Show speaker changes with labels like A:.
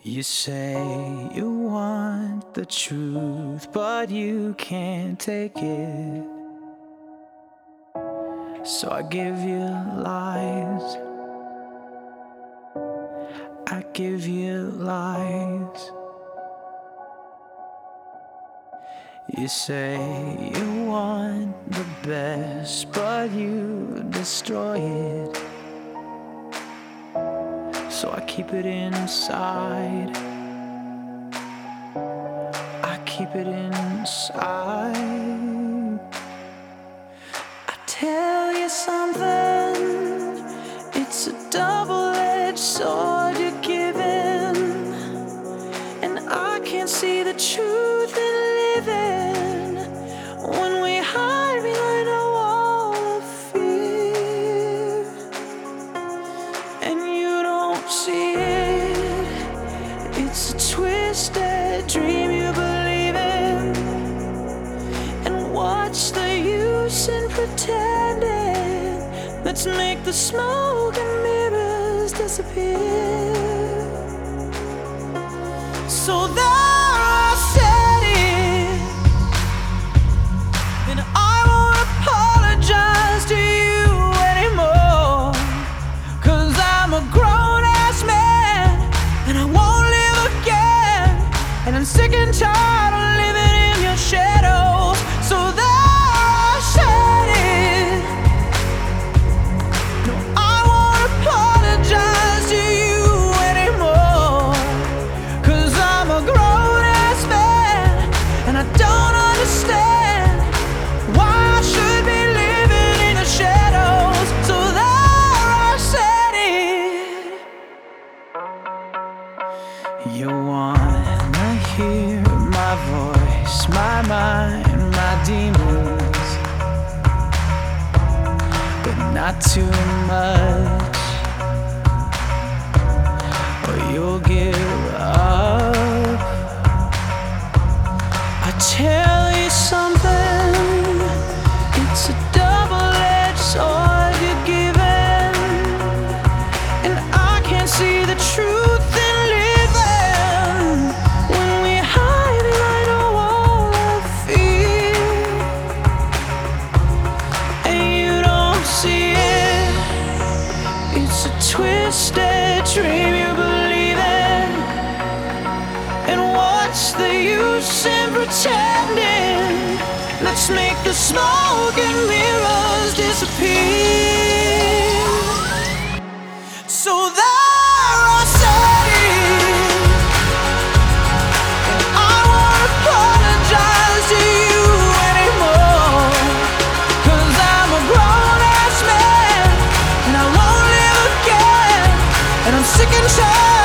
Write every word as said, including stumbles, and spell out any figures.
A: You say you want the truth, but you can't take it. So I give you lies. I give you lies. You say you want the best, but you destroy it. So I keep it inside. I keep it inside. I tell you something, it's a double-edged sword you're giving, and I can't see the truth in living when we hide behind a wall of fear, and you don't see it. It's a twisted dream you believe in, and what's the use in pretending? Let's make the smoke and mirrors disappear. So there I said it, and I won't apologize to you anymore, 'cause I'm a grown-ass man, and I won't live again, and I'm sick and tired of living in your shadows. So there I said it, no, I won't apologize to you anymore, 'cause I'm a grown-ass man, and I don't understand why I should be living in the shadows. So there I said it. You wanna hear my voice, my mind, my demons, but not too much, or you'll give up. I tell you something, it's a double-edged sword you're giving, and I can't see the truth in living when we hide behind a wall of fear, and you don't see it. It's a twisted dream you believe in, and what's the use in pretending? Let's make the smoke and mirrors disappear. So there I said it, and I won't apologize to you anymore, 'cause I'm a grown-ass man, and I won't live again, and I'm sick and tired